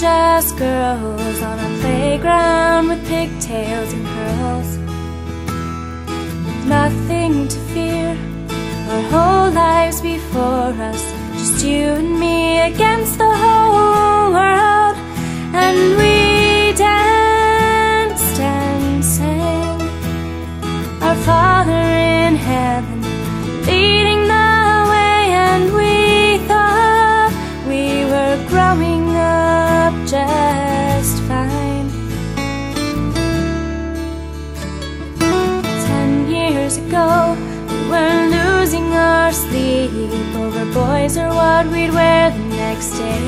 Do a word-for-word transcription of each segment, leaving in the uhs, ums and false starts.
just girls on a playground with pigtails and curls. Nothing to fear, our whole lives before us, just you and me against the whole world. And we danced and sang, our Father in heaven leading the way, and we thought we were growing up just fine. Ten years ago we were losing our sleep over boys or what we'd wear the next day.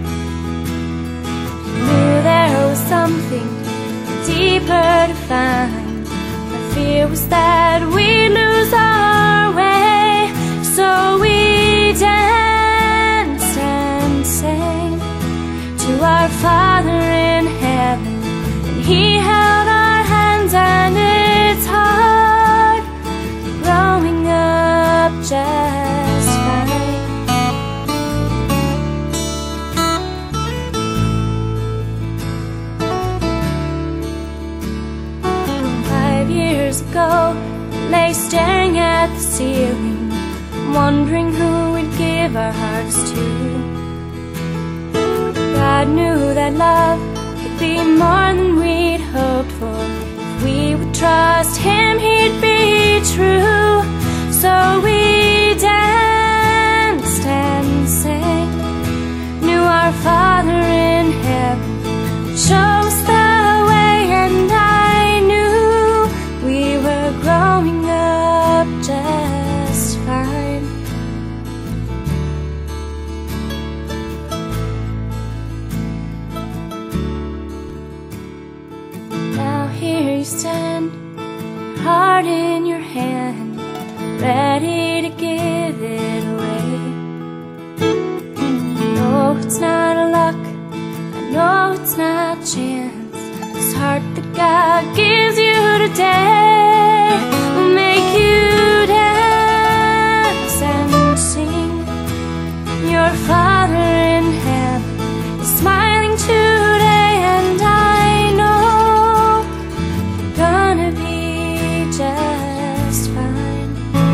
Knew there was something deeper to find. Our fear was that we'd lose our way. So we danced and sang to our Father in heaven, and He held our hands. And it's hard growing up just fine. Five years ago we lay staring at the ceiling, wondering who we'd give our hearts to. God knew that love could be more than we'd hoped for. If we would trust Him, He'd be true. So we danced and sang, knew our Father in heaven show us the way, and I knew we were growing up just fine. Now here you stand, heart in your hand, ready to give it away. No, it's not a luck, I know it's not chance. This heart that God gives you today will make you dance and sing. Your Father in heaven is smiling today, and I know you're gonna be just fine.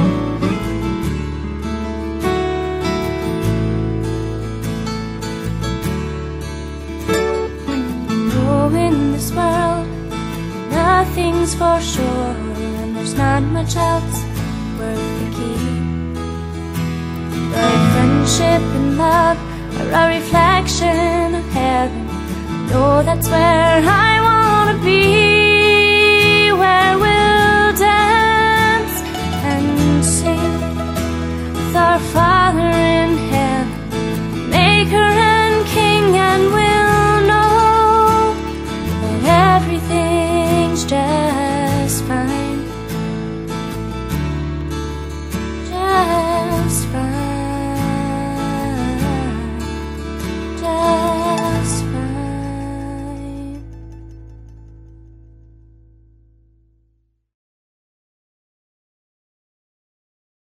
Oh, in this world nothing's for sure, and there's not much else worth the keep. But friendship and love are a reflection of heaven. No, that's where I wanna be, where we'll dance and sing with our Father in